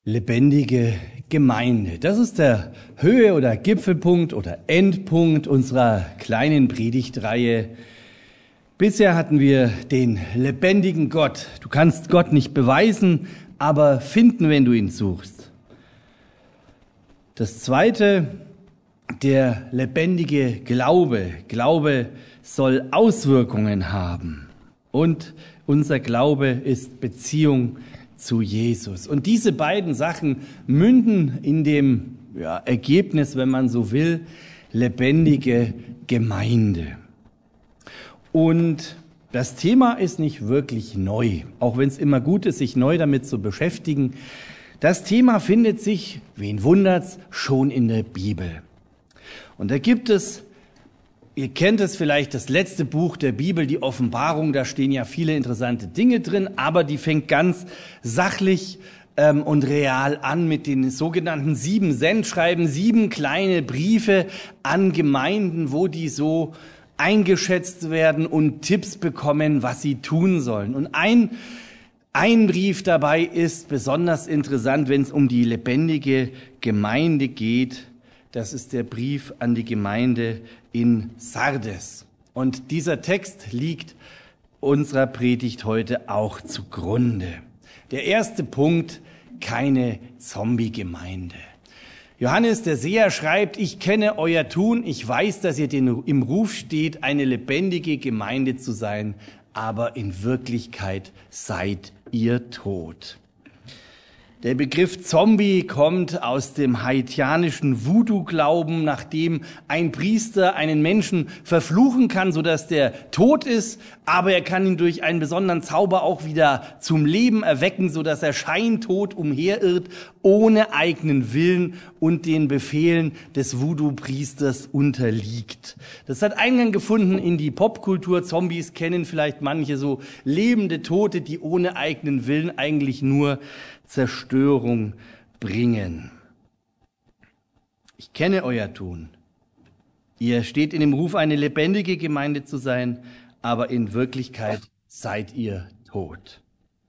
Lebendige Gemeinde. Das ist der Höhe- oder Gipfelpunkt oder Endpunkt unserer kleinen Predigtreihe. Bisher hatten wir den lebendigen Gott. Du kannst Gott nicht beweisen, aber finden, wenn du ihn suchst. Das zweite, der lebendige Glaube. Glaube soll Auswirkungen haben. Und unser Glaube ist Beziehung zu Jesus. Und diese beiden Sachen münden in dem Ergebnis, wenn man so will, lebendige Gemeinde. Und das Thema ist nicht wirklich neu, auch wenn es immer gut ist, sich neu damit zu beschäftigen. Das Thema findet sich, wen wundert's, schon in der Bibel. Und da gibt es, ihr kennt es vielleicht, das letzte Buch der Bibel, die Offenbarung, da stehen ja viele interessante Dinge drin, aber die fängt ganz sachlich und real an mit den sogenannten 7 Sendschreiben, 7 kleine Briefe an Gemeinden, wo die so eingeschätzt werden und Tipps bekommen, was sie tun sollen. Und ein Brief dabei ist besonders interessant, wenn es um die lebendige Gemeinde geht. Das ist der Brief an die Gemeinde in Sardes. Und dieser Text liegt unserer Predigt heute auch zugrunde. Der erste Punkt, keine Zombie-Gemeinde. Johannes, der Seher, schreibt, ich kenne euer Tun, ich weiß, dass ihr im Ruf steht, eine lebendige Gemeinde zu sein, aber in Wirklichkeit seid ihr tot. Der Begriff Zombie kommt aus dem haitianischen Voodoo-Glauben, nachdem ein Priester einen Menschen verfluchen kann, sodass der tot ist, aber er kann ihn durch einen besonderen Zauber auch wieder zum Leben erwecken, sodass er scheintot umherirrt, ohne eigenen Willen und den Befehlen des Voodoo-Priesters unterliegt. Das hat Eingang gefunden in die Popkultur. Zombies kennen vielleicht manche, so lebende Tote, die ohne eigenen Willen eigentlich nur Zerstörung bringen. Ich kenne euer Tun. Ihr steht in dem Ruf, eine lebendige Gemeinde zu sein, aber in Wirklichkeit seid ihr tot.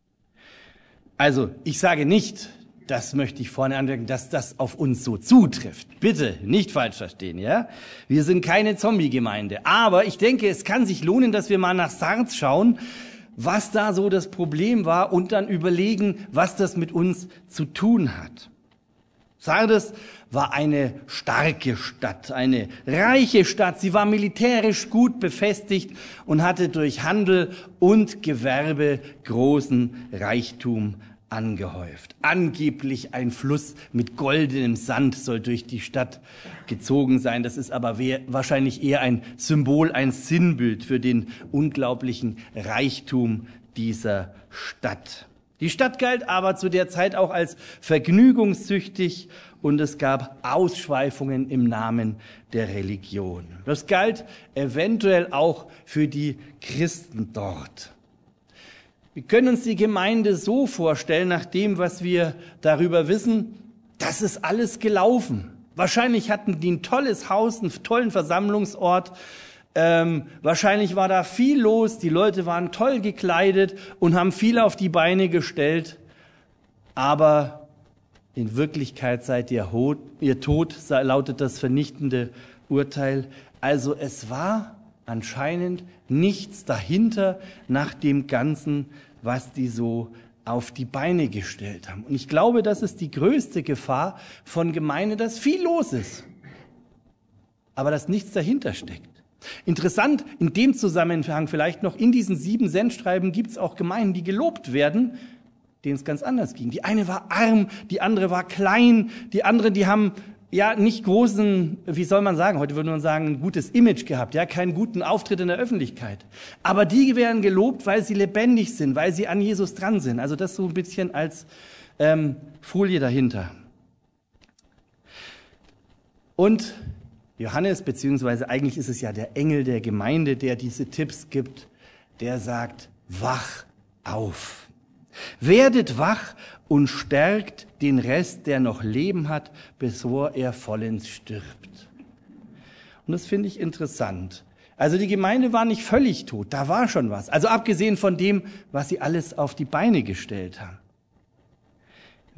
Also, ich sage nicht, das möchte ich vorne anmerken, dass das auf uns so zutrifft. Bitte nicht falsch verstehen, ja? Wir sind keine Zombie-Gemeinde. Aber ich denke, es kann sich lohnen, dass wir mal nach Sardes schauen, was da so das Problem war und dann überlegen, was das mit uns zu tun hat. Sardes war eine starke Stadt, eine reiche Stadt. Sie war militärisch gut befestigt und hatte durch Handel und Gewerbe großen Reichtum angehäuft. Angeblich ein Fluss mit goldenem Sand soll durch die Stadt gezogen sein. Das ist aber wahrscheinlich eher ein Symbol, ein Sinnbild für den unglaublichen Reichtum dieser Stadt. Die Stadt galt aber zu der Zeit auch als vergnügungssüchtig und es gab Ausschweifungen im Namen der Religion. Das galt eventuell auch für die Christen dort. Wir können uns die Gemeinde so vorstellen, nach dem, was wir darüber wissen, das ist alles gelaufen. Wahrscheinlich hatten die ein tolles Haus, einen tollen Versammlungsort. Wahrscheinlich war da viel los, die Leute waren toll gekleidet und haben viel auf die Beine gestellt. Aber in Wirklichkeit seid ihr tot, lautet das vernichtende Urteil. Also es war anscheinend nichts dahinter nach dem Ganzen, was die so auf die Beine gestellt haben. Und ich glaube, das ist die größte Gefahr von Gemeinde, dass viel los ist, aber dass nichts dahinter steckt. Interessant, in dem Zusammenhang vielleicht noch, in diesen 7 Sendschreiben gibt es auch Gemeinden, die gelobt werden, denen es ganz anders ging. Die eine war arm, die andere war klein, die anderen, die haben nicht großen, wie soll man sagen, heute würde man sagen, ein gutes Image gehabt, keinen guten Auftritt in der Öffentlichkeit. Aber die werden gelobt, weil sie lebendig sind, weil sie an Jesus dran sind. Also das so ein bisschen als Folie dahinter. Und Johannes, beziehungsweise eigentlich ist es ja der Engel der Gemeinde, der diese Tipps gibt, der sagt, wach auf. Werdet wach und stärkt den Rest, der noch Leben hat, bevor er vollends stirbt. Und das finde ich interessant. Also die Gemeinde war nicht völlig tot, da war schon was. Also abgesehen von dem, was sie alles auf die Beine gestellt haben.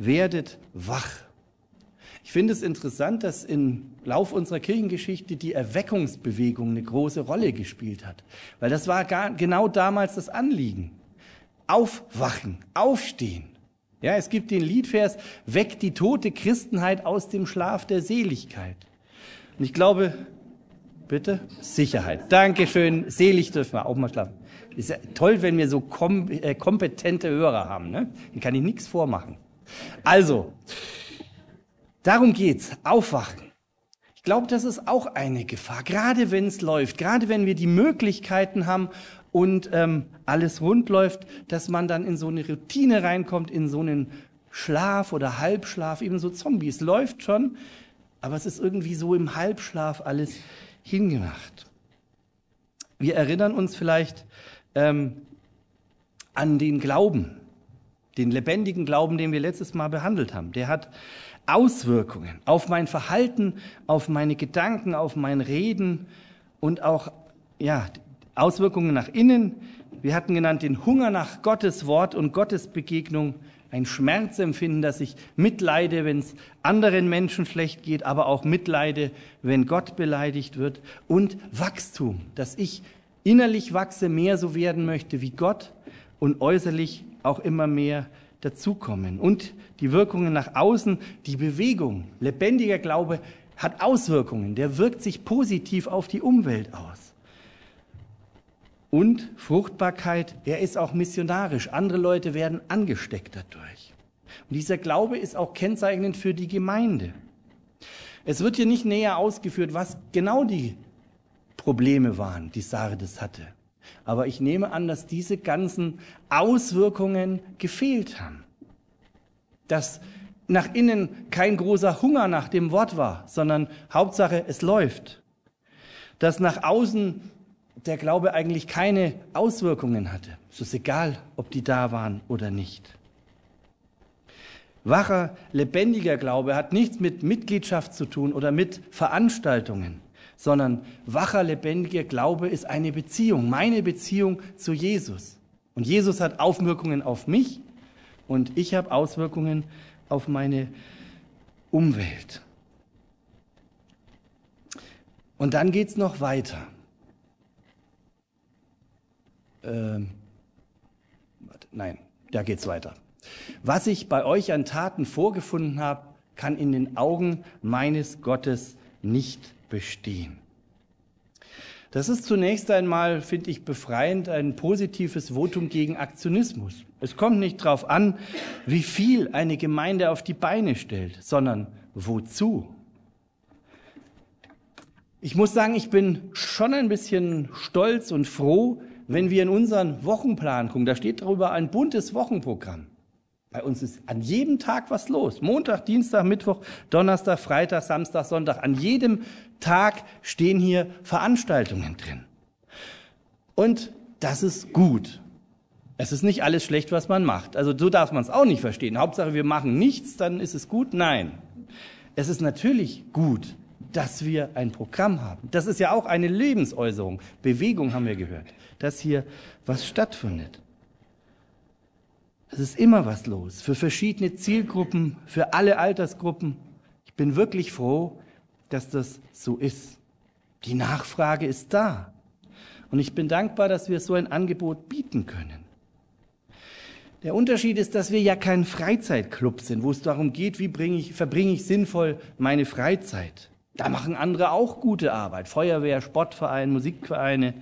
werdet wach. Ich finde es interessant, dass im Lauf unserer Kirchengeschichte die Erweckungsbewegung eine große Rolle gespielt hat. Weil das war genau damals das Anliegen. Aufwachen, aufstehen. Ja, es gibt den Liedvers, weckt die tote Christenheit aus dem Schlaf der Seligkeit. Und ich glaube, bitte, Sicherheit. Dankeschön, selig dürfen wir auch mal schlafen. Ist ja toll, wenn wir so kompetente Hörer haben, ne? Dann kann ich nichts vormachen. Also, darum geht's, aufwachen. Ich glaube, das ist auch eine Gefahr, gerade wenn es läuft, gerade wenn wir die Möglichkeiten haben und alles rund läuft, dass man dann in so eine Routine reinkommt, in so einen Schlaf oder Halbschlaf, eben so Zombies. Läuft schon, aber es ist irgendwie so im Halbschlaf alles hingemacht. Wir erinnern uns vielleicht an den Glauben, den lebendigen Glauben, den wir letztes Mal behandelt haben. Der hat Auswirkungen auf mein Verhalten, auf meine Gedanken, auf mein Reden und auch Auswirkungen nach innen. Wir hatten genannt den Hunger nach Gottes Wort und Gottes Begegnung, ein Schmerzempfinden, dass ich mitleide, wenn es anderen Menschen schlecht geht, aber auch mitleide, wenn Gott beleidigt wird, und Wachstum, dass ich innerlich wachse, mehr so werden möchte wie Gott und äußerlich auch immer mehr dazukommen. Und die Wirkungen nach außen, die Bewegung, lebendiger Glaube hat Auswirkungen, der wirkt sich positiv auf die Umwelt aus. Und Fruchtbarkeit, er ist auch missionarisch. Andere Leute werden angesteckt dadurch. Und dieser Glaube ist auch kennzeichnend für die Gemeinde. Es wird hier nicht näher ausgeführt, was genau die Probleme waren, die Sardes hatte. Aber ich nehme an, dass diese ganzen Auswirkungen gefehlt haben. Dass nach innen kein großer Hunger nach dem Wort war, sondern Hauptsache es läuft. Dass nach außen der Glaube eigentlich keine Auswirkungen hatte. Es ist egal, ob die da waren oder nicht. Wacher, lebendiger Glaube hat nichts mit Mitgliedschaft zu tun oder mit Veranstaltungen, sondern wacher, lebendiger Glaube ist eine Beziehung, meine Beziehung zu Jesus. Und Jesus hat Auswirkungen auf mich und ich habe Auswirkungen auf meine Umwelt. Und dann geht's noch weiter. Da geht's weiter. Was ich bei euch an Taten vorgefunden habe, kann in den Augen meines Gottes nicht bestehen. Das ist zunächst einmal, finde ich, befreiend, ein positives Votum gegen Aktionismus. Es kommt nicht darauf an, wie viel eine Gemeinde auf die Beine stellt, sondern wozu. Ich muss sagen, ich bin schon ein bisschen stolz und froh, wenn wir in unseren Wochenplan gucken. Da steht darüber ein buntes Wochenprogramm. Bei uns ist an jedem Tag was los. Montag, Dienstag, Mittwoch, Donnerstag, Freitag, Samstag, Sonntag. An jedem Tag stehen hier Veranstaltungen drin. Und das ist gut. Es ist nicht alles schlecht, was man macht. Also so darf man es auch nicht verstehen. Hauptsache, wir machen nichts, dann ist es gut. Nein. Es ist natürlich gut, dass wir ein Programm haben. Das ist ja auch eine Lebensäußerung. Bewegung haben wir gehört, dass hier was stattfindet. Es ist immer was los, für verschiedene Zielgruppen, für alle Altersgruppen. Ich bin wirklich froh, dass das so ist. Die Nachfrage ist da. Und ich bin dankbar, dass wir so ein Angebot bieten können. Der Unterschied ist, dass wir ja kein Freizeitclub sind, wo es darum geht, wie verbringe ich sinnvoll meine Freizeit. Da machen andere auch gute Arbeit. Feuerwehr, Sportverein, Musikvereine.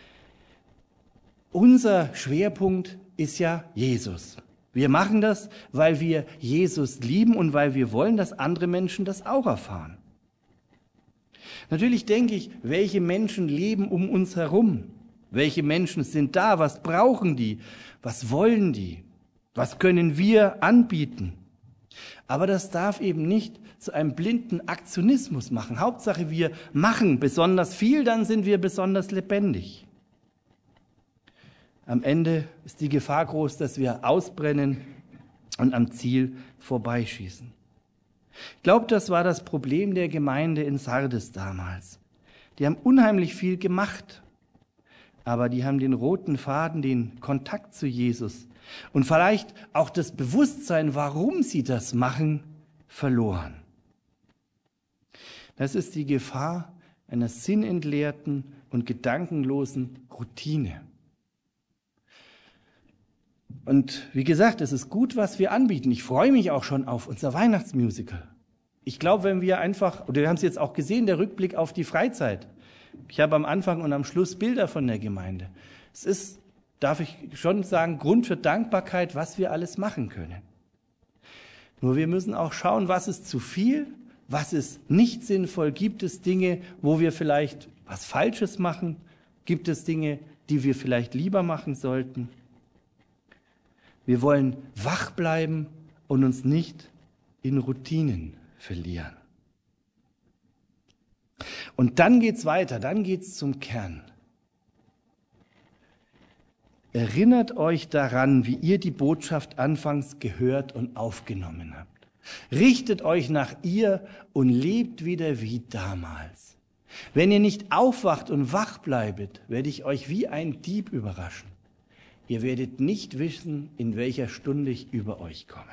Unser Schwerpunkt ist ja Jesus. Wir machen das, weil wir Jesus lieben und weil wir wollen, dass andere Menschen das auch erfahren. Natürlich denke ich, welche Menschen leben um uns herum? Welche Menschen sind da? Was brauchen die? Was wollen die? Was können wir anbieten? Aber das darf eben nicht zu einem blinden Aktionismus machen. Hauptsache, wir machen besonders viel, dann sind wir besonders lebendig. Am Ende ist die Gefahr groß, dass wir ausbrennen und am Ziel vorbeischießen. Ich glaube, das war das Problem der Gemeinde in Sardes damals. Die haben unheimlich viel gemacht, aber die haben den roten Faden, den Kontakt zu Jesus und vielleicht auch das Bewusstsein, warum sie das machen, verloren. Das ist die Gefahr einer sinnentleerten und gedankenlosen Routine. Und wie gesagt, es ist gut, was wir anbieten. Ich freue mich auch schon auf unser Weihnachtsmusical. Ich glaube, wenn wir einfach, oder wir haben es jetzt auch gesehen, der Rückblick auf die Freizeit. Ich habe am Anfang und am Schluss Bilder von der Gemeinde. Es ist, darf ich schon sagen, Grund für Dankbarkeit, was wir alles machen können. Nur wir müssen auch schauen, was ist zu viel, was ist nicht sinnvoll. Gibt es Dinge, wo wir vielleicht was Falsches machen? Gibt es Dinge, die wir vielleicht lieber machen sollten? Wir wollen wach bleiben und uns nicht in Routinen verlieren. Und dann geht's weiter, dann geht's zum Kern. Erinnert euch daran, wie ihr die Botschaft anfangs gehört und aufgenommen habt. Richtet euch nach ihr und lebt wieder wie damals. Wenn ihr nicht aufwacht und wach bleibt, werde ich euch wie ein Dieb überraschen. Ihr werdet nicht wissen, in welcher Stunde ich über euch komme.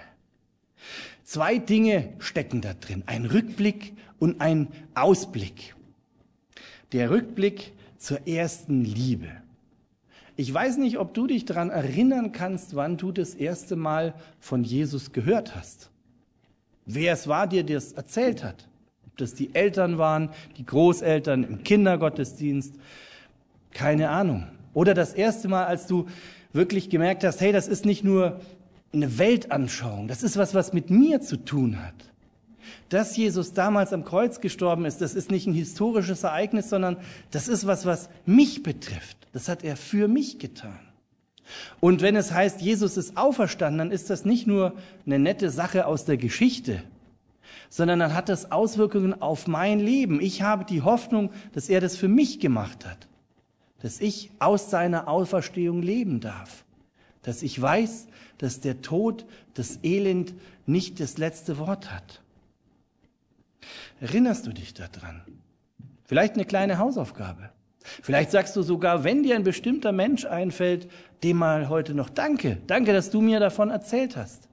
2 Dinge stecken da drin, ein Rückblick und ein Ausblick. Der Rückblick zur ersten Liebe. Ich weiß nicht, ob du dich daran erinnern kannst, wann du das erste Mal von Jesus gehört hast. Wer es war, der dir das erzählt hat. Ob das die Eltern waren, die Großeltern im Kindergottesdienst, keine Ahnung. Oder das erste Mal, als du wirklich gemerkt hast, hey, das ist nicht nur eine Weltanschauung, das ist was mit mir zu tun hat. Dass Jesus damals am Kreuz gestorben ist, das ist nicht ein historisches Ereignis, sondern das ist was mich betrifft. Das hat er für mich getan. Und wenn es heißt, Jesus ist auferstanden, dann ist das nicht nur eine nette Sache aus der Geschichte, sondern dann hat das Auswirkungen auf mein Leben. Ich habe die Hoffnung, dass er das für mich gemacht hat, dass ich aus seiner Auferstehung leben darf, dass ich weiß, dass der Tod, das Elend nicht das letzte Wort hat. Erinnerst du dich daran? Vielleicht eine kleine Hausaufgabe. Vielleicht sagst du sogar, wenn dir ein bestimmter Mensch einfällt, dem mal heute noch Danke. Danke, dass du mir davon erzählt hast.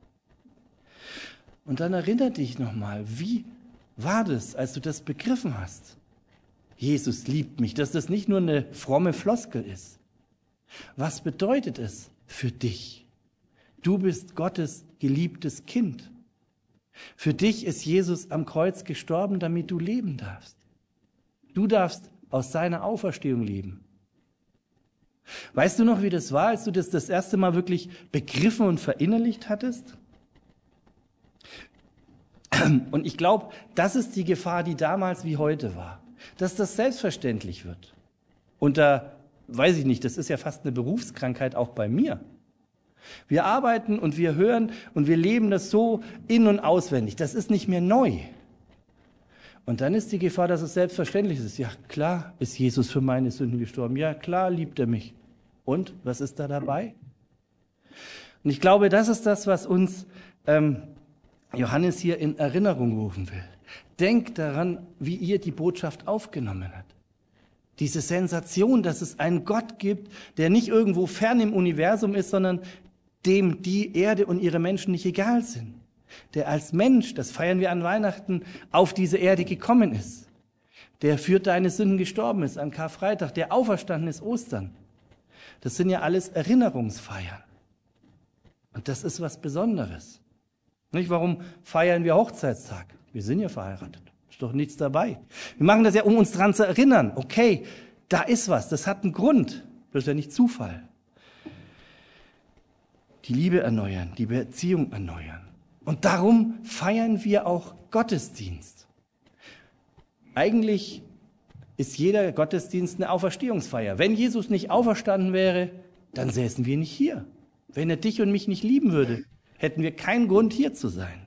Und dann erinnere dich nochmal, wie war das, als du das begriffen hast? Jesus liebt mich, dass das nicht nur eine fromme Floskel ist. Was bedeutet es für dich? Du bist Gottes geliebtes Kind. Für dich ist Jesus am Kreuz gestorben, damit du leben darfst. Du darfst aus seiner Auferstehung leben. Weißt du noch, wie das war, als du das erste Mal wirklich begriffen und verinnerlicht hattest? Und ich glaube, das ist die Gefahr, die damals wie heute war. Dass das selbstverständlich wird. Und da, weiß ich nicht, das ist ja fast eine Berufskrankheit auch bei mir. Wir arbeiten und wir hören und wir leben das so in- und auswendig. Das ist nicht mehr neu. Und dann ist die Gefahr, dass es selbstverständlich ist. Ja, klar ist Jesus für meine Sünden gestorben. Ja, klar liebt er mich. Und, was ist da dabei? Und ich glaube, das ist das, was uns Johannes hier in Erinnerung rufen will. Denkt daran, wie ihr die Botschaft aufgenommen habt. Diese Sensation, dass es einen Gott gibt, der nicht irgendwo fern im Universum ist, sondern dem die Erde und ihre Menschen nicht egal sind. Der als Mensch, das feiern wir an Weihnachten, auf diese Erde gekommen ist. Der für deine Sünden gestorben ist an Karfreitag, der auferstanden ist Ostern. Das sind ja alles Erinnerungsfeiern. Und das ist was Besonderes. Nicht? Warum feiern wir Hochzeitstag? Wir sind ja verheiratet. Ist doch nichts dabei. Wir machen das ja, um uns daran zu erinnern. Okay, da ist was, das hat einen Grund. Das ist ja nicht Zufall. Die Liebe erneuern, die Beziehung erneuern. Und darum feiern wir auch Gottesdienst. Eigentlich ist jeder Gottesdienst eine Auferstehungsfeier. Wenn Jesus nicht auferstanden wäre, dann säßen wir nicht hier. Wenn er dich und mich nicht lieben würde, hätten wir keinen Grund, hier zu sein.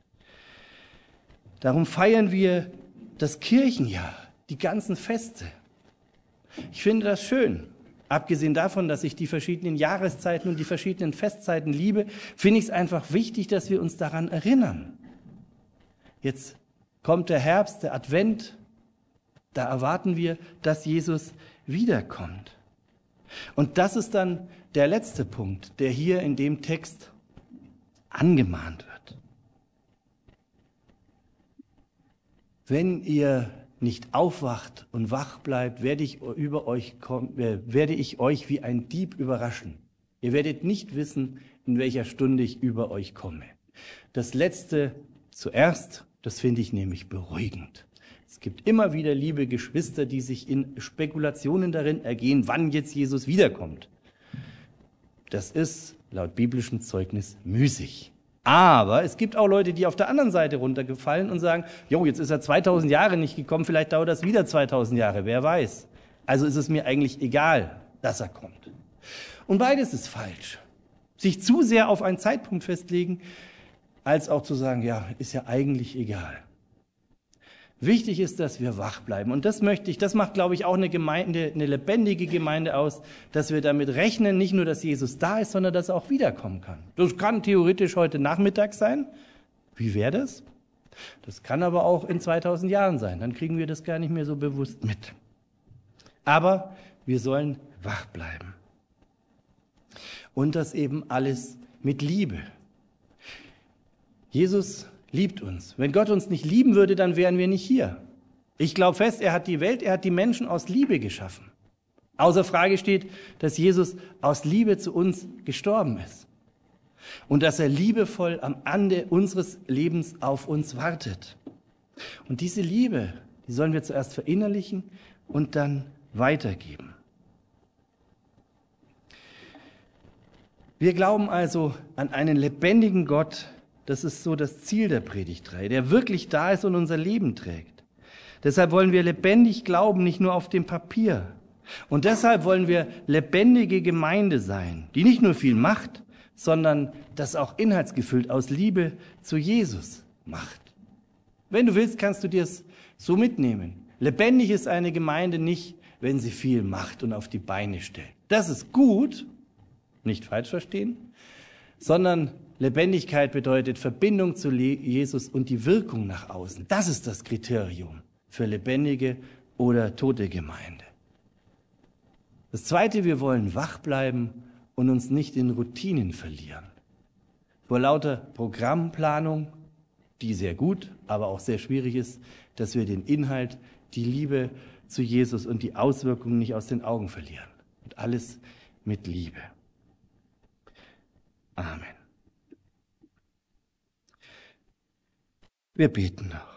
Darum feiern wir das Kirchenjahr, die ganzen Feste. Ich finde das schön. Abgesehen davon, dass ich die verschiedenen Jahreszeiten und die verschiedenen Festzeiten liebe, finde ich es einfach wichtig, dass wir uns daran erinnern. Jetzt kommt der Herbst, der Advent. Da erwarten wir, dass Jesus wiederkommt. Und das ist dann der letzte Punkt, der hier in dem Text angemahnt wird. Wenn ihr nicht aufwacht und wach bleibt, werde ich euch wie ein Dieb überraschen. Ihr werdet nicht wissen, in welcher Stunde ich über euch komme. Das Letzte zuerst, das finde ich nämlich beruhigend. Es gibt immer wieder, liebe Geschwister, die sich in Spekulationen darin ergehen, wann jetzt Jesus wiederkommt. Das ist laut biblischem Zeugnis müßig. Aber es gibt auch Leute, die auf der anderen Seite runtergefallen und sagen, jo, jetzt ist er 2000 Jahre nicht gekommen, vielleicht dauert das wieder 2000 Jahre, wer weiß. Also ist es mir eigentlich egal, dass er kommt. Und beides ist falsch. Sich zu sehr auf einen Zeitpunkt festlegen, als auch zu sagen, ja, ist ja eigentlich egal. Wichtig ist, dass wir wach bleiben. Und das macht, glaube ich, auch eine lebendige Gemeinde aus, dass wir damit rechnen, nicht nur, dass Jesus da ist, sondern dass er auch wiederkommen kann. Das kann theoretisch heute Nachmittag sein. Wie wäre das? Das kann aber auch in 2000 Jahren sein. Dann kriegen wir das gar nicht mehr so bewusst mit. Aber wir sollen wach bleiben. Und das eben alles mit Liebe. Jesus liebt uns. Wenn Gott uns nicht lieben würde, dann wären wir nicht hier. Ich glaube fest, er hat die Welt, er hat die Menschen aus Liebe geschaffen. Außer Frage steht, dass Jesus aus Liebe zu uns gestorben ist. Und dass er liebevoll am Ende unseres Lebens auf uns wartet. Und diese Liebe, die sollen wir zuerst verinnerlichen und dann weitergeben. Wir glauben also an einen lebendigen Gott. Das ist so das Ziel der Predigtreihe, der wirklich da ist und unser Leben trägt. Deshalb wollen wir lebendig glauben, nicht nur auf dem Papier. Und deshalb wollen wir lebendige Gemeinde sein, die nicht nur viel macht, sondern das auch inhaltsgefüllt aus Liebe zu Jesus macht. Wenn du willst, kannst du dir es so mitnehmen. Lebendig ist eine Gemeinde nicht, wenn sie viel macht und auf die Beine stellt. Das ist gut, nicht falsch verstehen, sondern Lebendigkeit bedeutet Verbindung zu Jesus und die Wirkung nach außen. Das ist das Kriterium für lebendige oder tote Gemeinde. Das Zweite, wir wollen wach bleiben und uns nicht in Routinen verlieren. Vor lauter Programmplanung, die sehr gut, aber auch sehr schwierig ist, dass wir den Inhalt, die Liebe zu Jesus und die Auswirkungen nicht aus den Augen verlieren. Und alles mit Liebe. Amen. Wir beten noch.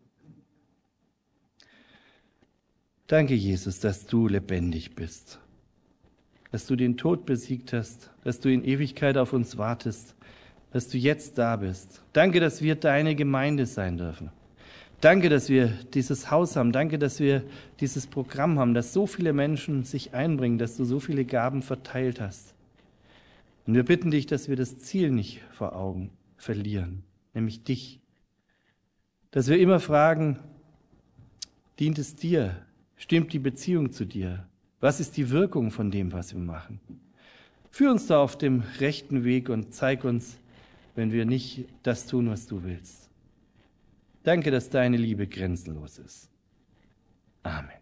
Danke, Jesus, dass du lebendig bist, dass du den Tod besiegt hast, dass du in Ewigkeit auf uns wartest, dass du jetzt da bist. Danke, dass wir deine Gemeinde sein dürfen. Danke, dass wir dieses Haus haben. Danke, dass wir dieses Programm haben, dass so viele Menschen sich einbringen, dass du so viele Gaben verteilt hast. Und wir bitten dich, dass wir das Ziel nicht vor Augen verlieren, nämlich dich. Dass wir immer fragen, dient es dir? Stimmt die Beziehung zu dir? Was ist die Wirkung von dem, was wir machen? Führ uns da auf dem rechten Weg und zeig uns, wenn wir nicht das tun, was du willst. Danke, dass deine Liebe grenzenlos ist. Amen.